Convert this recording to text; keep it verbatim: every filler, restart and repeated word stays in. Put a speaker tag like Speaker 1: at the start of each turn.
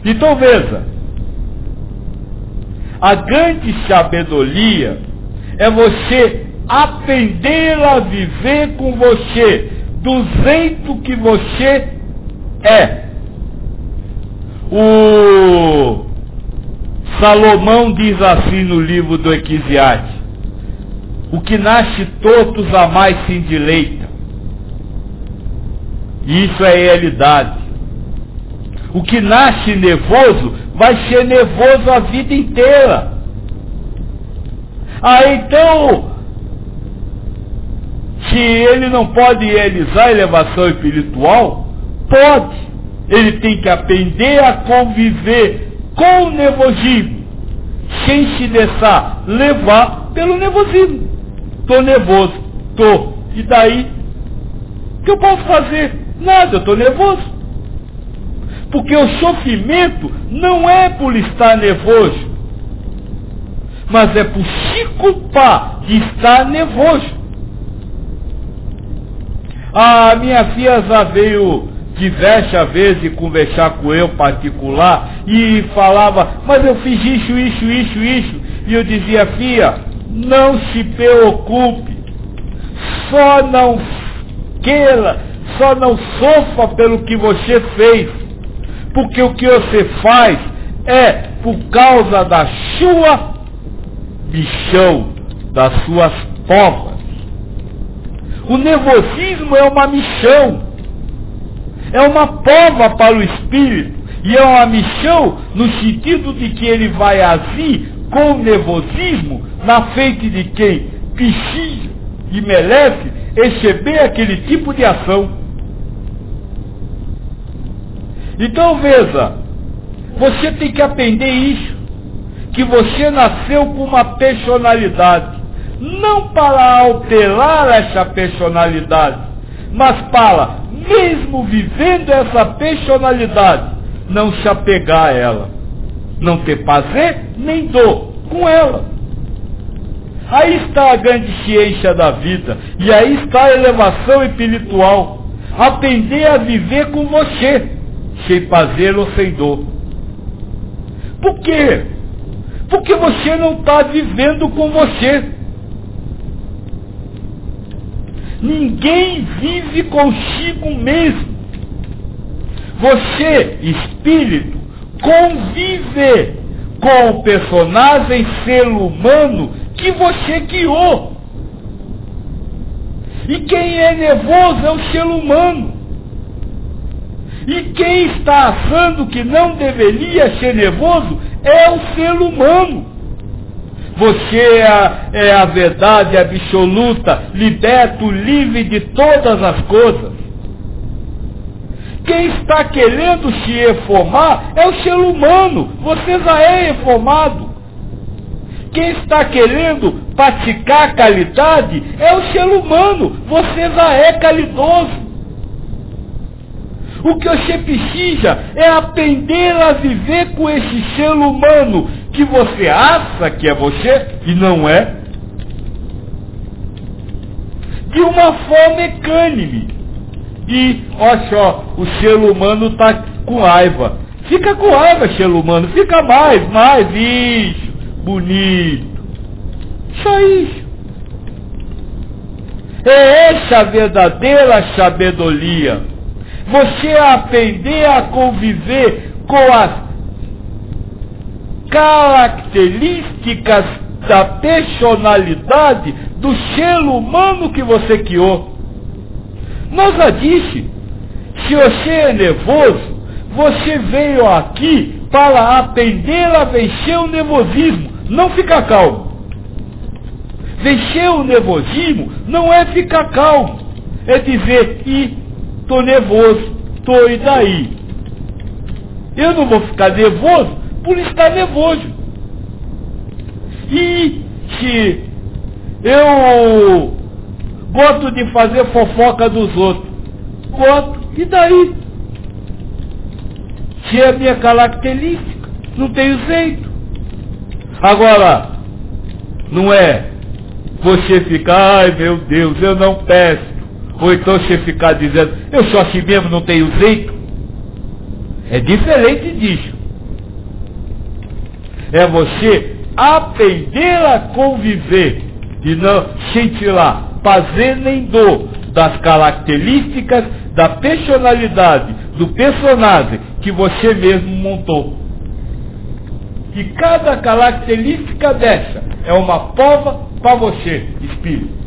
Speaker 1: Então veja, a grande sabedoria é você aprender a viver com você, do jeito que você é. O Salomão diz assim no livro do Eclesiastes: o que nasce torto jamais se endireita. Isso é realidade. O que nasce nervoso vai ser nervoso a vida inteira. Ah, então, se ele não pode realizar a elevação espiritual, pode. Ele tem que aprender a conviver com o nervosismo, sem se deixar levar pelo nervosismo. Estou nervoso, estou. E daí? O que eu posso fazer? Nada, eu estou nervoso. Porque o sofrimento não é por estar nervoso, mas é por se culpar de estar nervoso. A minha filha já veio diversas vezes conversar com eu particular e falava, mas eu fiz isso, isso, isso, isso. E eu dizia, filha, não se preocupe, só não queira, só não sofra pelo que você fez, porque o que você faz é por causa da sua missão, das suas provas. O nervosismo é uma missão, é uma prova para o espírito, e é uma missão no sentido de que ele vai agir com o nervosismo na frente de quem precisa e merece receber aquele tipo de ação. Então veja, você tem que aprender isso, que você nasceu com uma personalidade, não para alterar essa personalidade, mas para, mesmo vivendo essa personalidade, não se apegar a ela, não ter prazer nem dor com ela. Aí está a grande ciência da vida, e aí está a elevação espiritual, aprender a viver com você, sem prazer ou sem dor. Por quê? Porque você não está vivendo com você. Ninguém vive consigo mesmo. Você, espírito, convive com o personagem ser humano que você criou. E quem é nervoso é o ser humano. E quem está achando que não deveria ser nervoso é o ser humano. Você é a, é a verdade absoluta, liberto, livre de todas as coisas. Quem está querendo se reformar é o ser humano. Você já é reformado. Quem está querendo praticar caridade é o ser humano. Você já é caridoso. O que você precisa é aprender a viver com esse ser humano que você acha que é você e não é, de uma forma equânime. E, olha só, o ser humano está com raiva. Fica com raiva, ser humano, fica mais, mais, isso, bonito. Só isso. É essa a verdadeira sabedoria. Você aprender a conviver com as características da personalidade do ser humano que você criou. Nós já disse, se você é nervoso, você veio aqui para aprender a vencer o nervosismo, não ficar calmo. Vencer o nervosismo não é ficar calmo, é dizer, ih, estou nervoso, estou e daí? Eu não vou ficar nervoso por estar nervoso. E se eu gosto de fazer fofoca dos outros, gosto, e daí? Se é a minha característica, não tenho jeito. Agora, não é você ficar, ai meu Deus, eu não peço. Ou então você ficar dizendo, eu sou assim mesmo, não tenho jeito. É diferente disso. É você aprender a conviver e não cintilar, fazendo das características da personalidade do personagem que você mesmo montou. E cada característica dessa é uma prova para você, espírito.